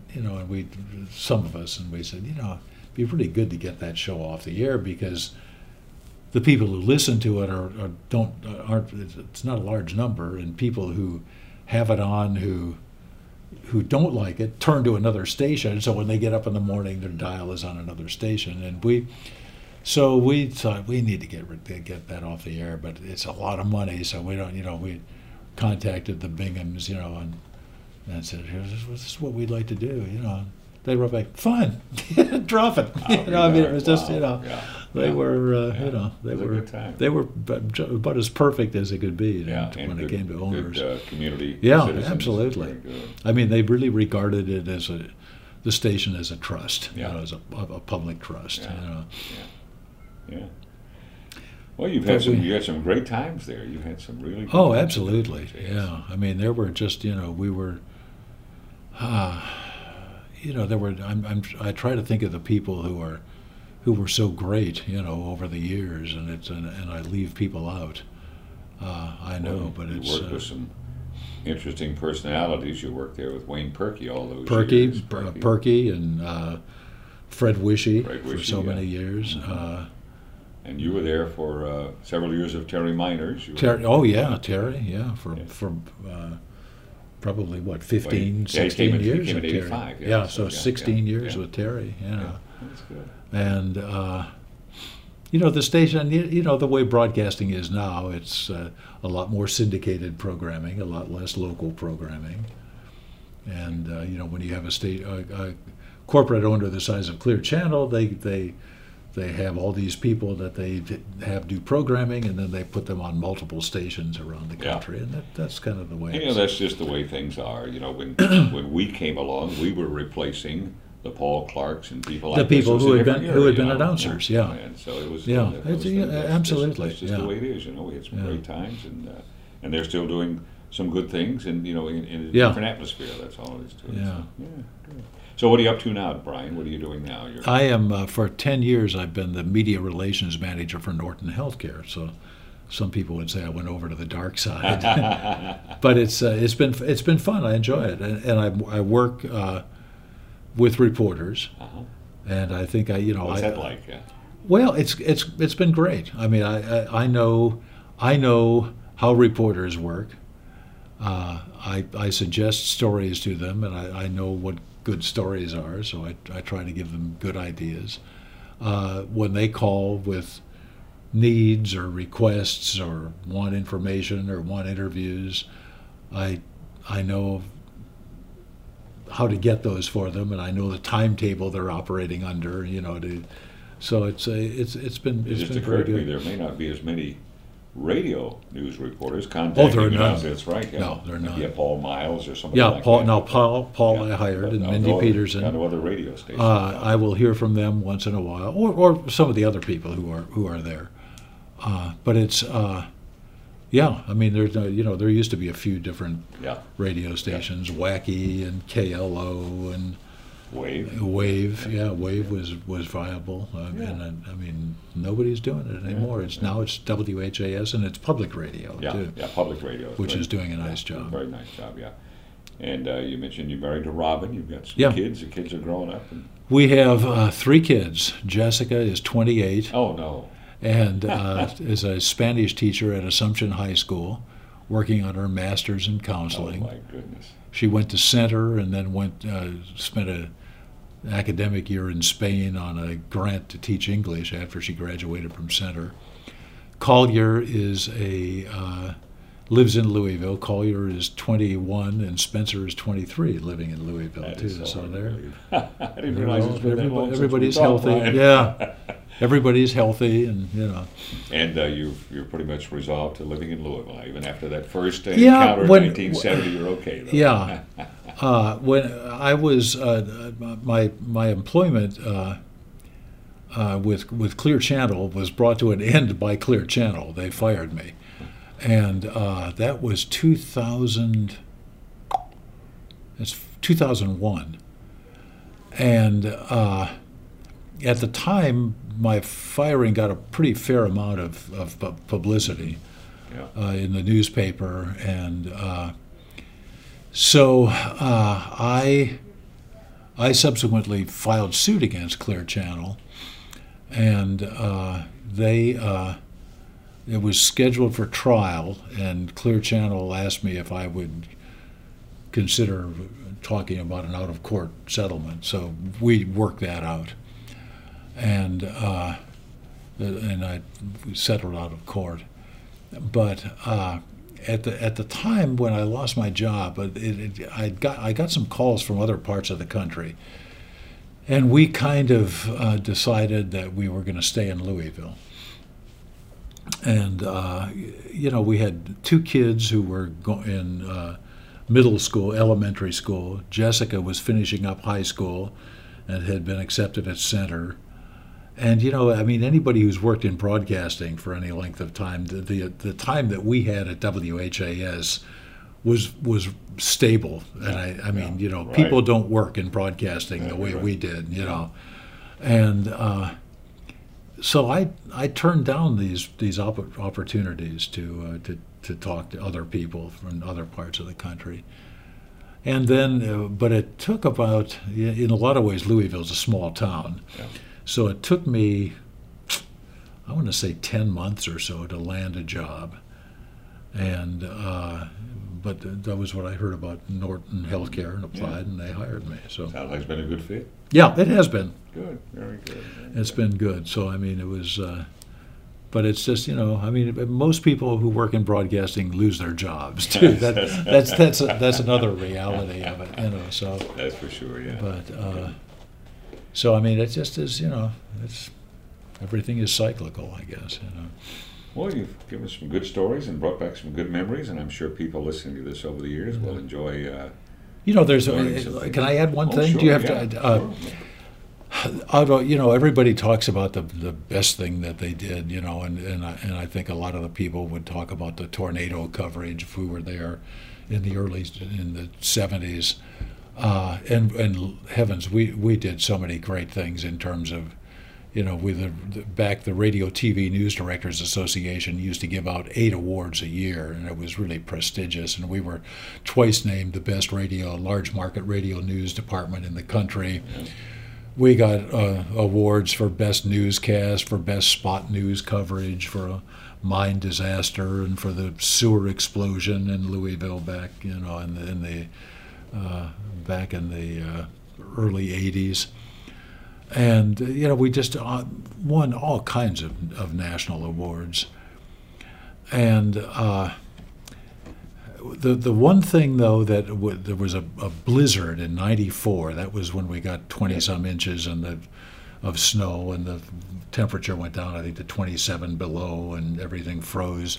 some of us, and we said, it'd be pretty good to get that show off the air, because the people who listen to it aren't. It's not a large number, and people who have it on who don't like it turn to another station. So when they get up in the morning, their dial is on another station, and we thought we need to get that off the air, but it's a lot of money, so we don't. We contacted the Binghams, and said, "This is what we'd like to do." They wrote back, "Fine, drop it." It was just, they were, they were about as perfect as it could be when it came to owners. Good, community. Yeah, citizens. absolutely. I mean, they really regarded it as the station as a trust, Yeah. as a public trust. Yeah. Well, you had some great times there. You had some really good Oh, times absolutely. there. Yeah. I mean, there were just, we were, there were. I try to think of the people who were so great, over the years, and I leave people out. I know, but you it's worked with some interesting personalities. You worked there with Wayne Perky all those Perky, years. Perky, and Fred Wishy for so many years. And you were there for several years of Terry Miners. Terry, for probably 15, 16 years with Terry. 85, so 16 years with Terry. That's good. And the station, the way broadcasting is now, it's a lot more syndicated programming, a lot less local programming. And when you have a corporate owner the size of Clear Channel, they have all these people that they have do programming, and then they put them on multiple stations around the country, and that's kind of the way. That's just the way things are. When we came along, we were replacing the Paul Clarks and people like the people who had been announcers. Yeah. And so it was. Absolutely. That's just the way it is. We had some great times, and they're still doing some good things, and in a different atmosphere. That's all it is to it. Yeah. Good. So what are you up to now, Brian? What are you doing now? I am, for 10 years, I've been the media relations manager for Norton Healthcare. So some people would say I went over to the dark side. But it's been fun. I enjoy it. And I work with reporters. Uh-huh. And I think What's that like? Well, it's been great. I mean, I know how reporters work. I suggest stories to them, and I know what good stories are, so I try to give them good ideas. When they call with needs or requests or want information or want interviews, I know how to get those for them, and I know the timetable they're operating under. So it's been very good. There may not be as many radio news reporters contacting there are none. That's right. No, there are none. Yeah, Paul Miles or somebody like Paul. that. No, Paul I hired, and Mindy Peterson. Kind of other radio stations. I will hear from them once in a while, or some of the other people who are there. But it's Yeah, I mean, there's there used to be a few different Yeah. radio stations, Wacky and KLO and Wave. Wave. Yeah, Wave was viable, and I mean, nobody's doing it anymore. It's now it's WHAS and it's public radio Yeah, too, yeah, public radio. which is doing a nice job. Very nice job, yeah. And you mentioned you're married to Robin. You've got some Yeah. kids. The kids are growing up. And, We have 3 kids. Jessica is 28 oh, no. and is a Spanish teacher at Assumption High School, working on her master's in Oh, counseling. my goodness. She went to Center and then spent an academic year in Spain on a grant to teach English after she graduated from Center. Collier lives in Louisville. Collier is 21 and Spencer is 23, living in Louisville That too. is so So hard to there, believe. I didn't realize it's been that long since we everybody's talked, healthy. Brian. Yeah, everybody's healthy, and And you're pretty much resolved to living in Louisville. Even after that first Yeah, encounter in when- 1970, you're okay, though. Yeah. When I was my employment with Clear Channel was brought to an end by Clear Channel. They fired me, and that was 2000. It's 2001, and at the time, my firing got a pretty fair amount of publicity Yeah. in the newspaper, and so I subsequently filed suit against Clear Channel, and it was scheduled for trial, and Clear Channel asked me if I would consider talking about an out-of-court settlement. So we worked that out, and I settled out of court. But at the time when I lost my job, I got some calls from other parts of the country, and we kind of decided that we were going to stay in Louisville. And we had 2 kids who were in middle school, elementary school. Jessica was finishing up high school and had been accepted at Center. And anybody who's worked in broadcasting for any length of time, the time that we had at WHAS was stable. And I mean, right. people don't work in broadcasting the way right. we did, And so I turned down these opportunities to talk to other people from other parts of the country. And then, but it took about, in a lot of ways, Louisville's a small town. Yeah. So it took me, I want to say 10 months or so to land a job. And, but that was what I heard about Norton Healthcare and applied, and they hired me. So Sounds like it's been a good fit. yeah, it has been. Good, very good. It's been good. So, I mean, it was, but it's just, most people who work in broadcasting lose their jobs too. That's another reality of it, so. That's for sure, yeah. But, so, I mean, it just is, everything is cyclical, I guess, Well, you've given some good stories and brought back some good memories, and I'm sure people listening to this over the years will enjoy. There's, learning something. can I add one thing? Sure, Do you have yeah, to, everybody talks about the best thing that they did, and I think a lot of the people would talk about the tornado coverage if we were there in the 70s. And heavens, we did so many great things in terms of, back the Radio TV News Directors Association used to give out 8 awards a year, and it was really prestigious. And we were twice named the best large market radio news department in the country. We got awards for best newscast, for best spot news coverage, for a mine disaster, and for the sewer explosion in Louisville back, back in the early 80s. And, we just won all kinds of national awards. And the one thing, though, that there was a blizzard in '94. That was when we got 20-some inches of snow, and the temperature went down, I think, to 27 below, and everything froze.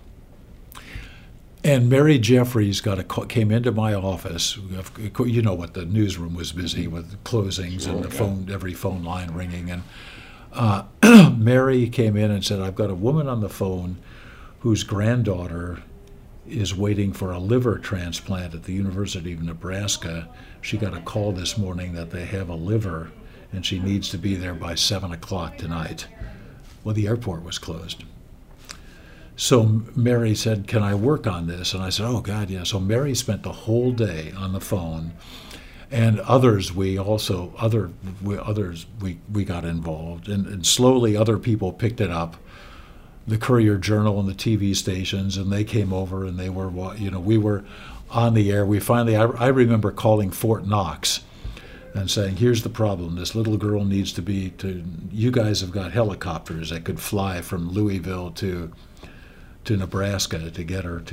And Mary Jeffries came into my office. You know what, the newsroom was busy with closings and every phone line ringing. And Mary came in and said, "I've got a woman on the phone whose granddaughter is waiting for a liver transplant at the University of Nebraska. She got a call this morning that they have a liver, and she needs to be there by 7 o'clock tonight. Well, the airport was closed. So Mary said, can I work on this? And I said, oh, God, yeah. So Mary spent the whole day on the phone, and others we got involved, and slowly other people picked it up. The Courier Journal and the TV stations, and they came over, and they were, we were on the air. We finally, I remember calling Fort Knox and saying, here's the problem. This little girl needs to you guys have got helicopters that could fly from Louisville to Nebraska to get her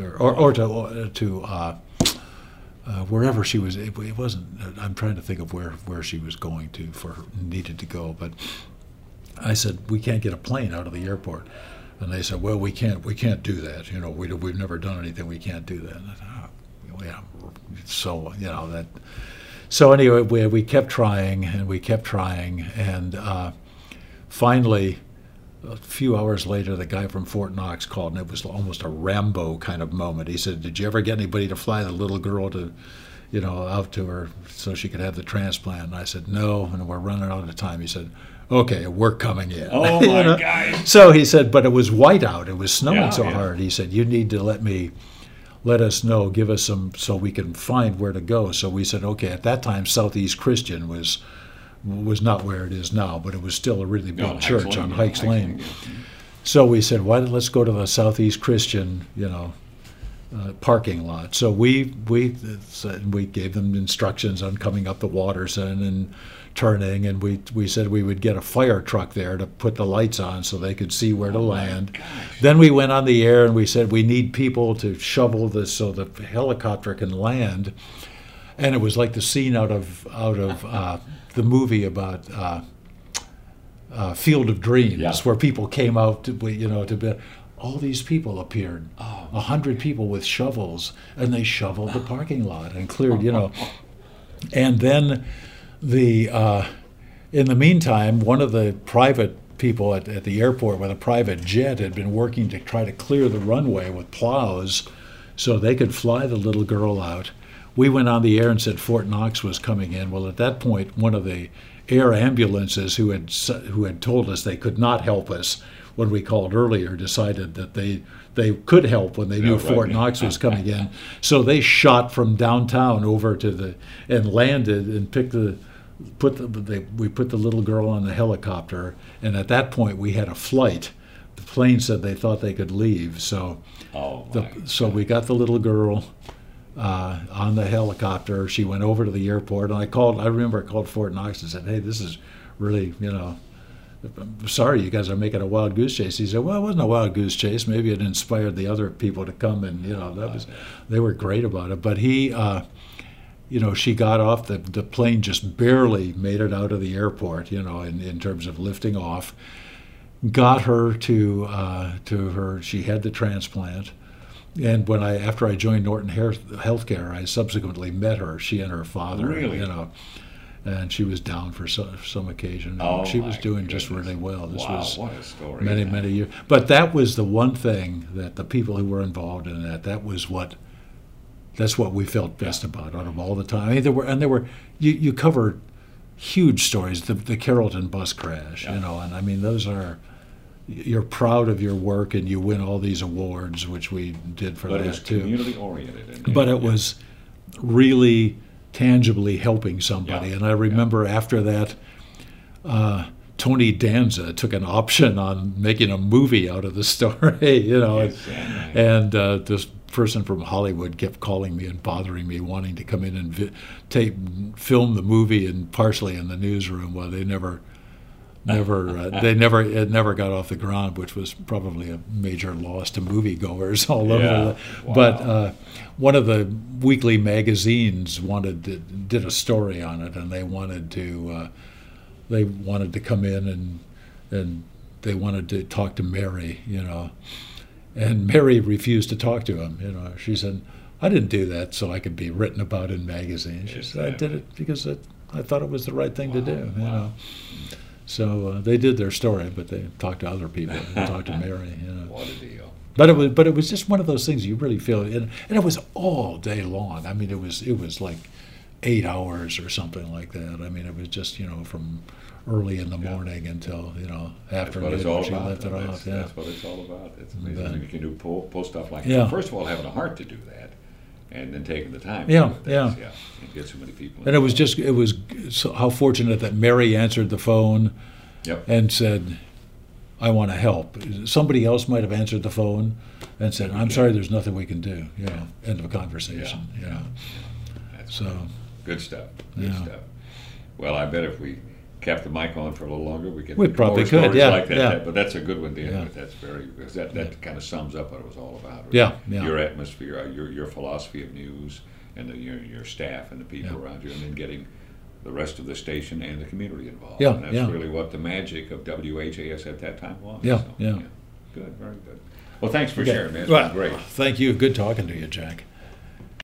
to wherever she was. It wasn't, I'm trying to think of where she was going to needed to go, but I said, we can't get a plane out of the airport. And they said, well, we can't do that. We've never done anything. We can't do that. And I thought, oh, yeah. So anyway, we kept trying, and finally, a few hours later, the guy from Fort Knox called, and it was almost a Rambo kind of moment. He said, did you ever get anybody to fly the little girl out to her so she could have the transplant? And I said, no, and we're running out of time. He said, okay, we're coming in. Oh, my God. So he said, but it was white out. It was snowing so hard. He said, you need to let us know, give us some, so we can find where to go. So we said, okay, at that time, Southeast Christian was not where it is now, but it was still a really big church on Hikes Lane. So we said, let's go to the Southeast Christian, parking lot. So we gave them instructions on coming up the Watterson and turning, and we said we would get a fire truck there to put the lights on so they could see where to land. Then we went on the air and we said we need people to shovel this so the helicopter can land. And it was like the scene out of the movie about Field of Dreams, where people came out to bed. All these people appeared, 100 people with shovels, and they shoveled the parking lot and cleared, And then in the meantime, one of the private people at the airport with a private jet had been working to try to clear the runway with plows so they could fly the little girl out. We went on the air and said Fort Knox was coming in. Well, at that point, one of the air ambulances who had told us they could not help us when we called earlier decided that they could help when they knew Fort Knox was coming in. So they shot from downtown over and landed and we put the little girl on the helicopter, and at that point we had a flight. The plane said they thought they could leave, so we got the little girl on the helicopter. She went over to the airport, and I remember I called Fort Knox and said, hey, this is really, I'm sorry you guys are making a wild goose chase. He said, well, it wasn't a wild goose chase. Maybe it inspired the other people to come, and they were great about it. But he, she got off, the plane just barely made it out of the airport, in terms of lifting off. Got her to her, she had the transplant. And after I joined Norton Healthcare, I subsequently met her, she and her father. Really? And she was down for some occasion. And she was doing just really well. This was what a story. Many years. But that was the one thing that the people who were involved in that's what we felt best about out of all the time. I mean, there were you covered huge stories, the Carrollton bus crash, and I mean those are. You're proud of your work, and you win all these awards, which we did for that too. But it was community oriented. But it was really tangibly helping somebody. And I remember after that, Tony Danza took an option on making a movie out of the story, and this person from Hollywood kept calling me and bothering me, wanting to come in and film the movie and partially in the newsroom. Well, it never got off the ground, which was probably a major loss to moviegoers all over. Wow. But one of the weekly magazines did a story on it, and they wanted to come in and they wanted to talk to Mary, and Mary refused to talk to him. She said, "I didn't do that so I could be written about in magazines." She said, "I did it because I thought it was the right thing to do." So they did their story, but they talked to other people. They talked to Mary. What a deal. But it was just one of those things you really feel, and it was all day long. I mean, it was like 8 hours or something like that. I mean, it was just from early in the morning until afternoon. That's what it's all when she about. lifted off. Yeah, That's what it's all about. It's amazing when you can pull stuff like Yeah. that. First of all, having a heart to do that, and then taking the time. Yeah, to do it. yeah. And get so many people. and it was so how fortunate that Mary answered the phone Yep. and said, "I want to help." Somebody else might have answered the phone and said, "I'm sorry, there's nothing we can do." End of conversation. That's So good stuff. Good Yeah. stuff. Well, I bet if we kept the mic on for a little longer, we could. We probably more could, stories yeah, Like that, yeah. But that's a good one to end Yeah. with. That's very because that kind of sums up what it was all about. Yeah, yeah. Your atmosphere, your philosophy of news, and your staff and the people Yeah. around you, and then getting the rest of the station and the community involved. Yeah, and that's yeah. really what the magic of WHAS at that time was. Yeah, So, yeah. Good, very good. Well, thanks for Okay. sharing, man. It's Well, been great. Thank you. Good talking to you, Jack.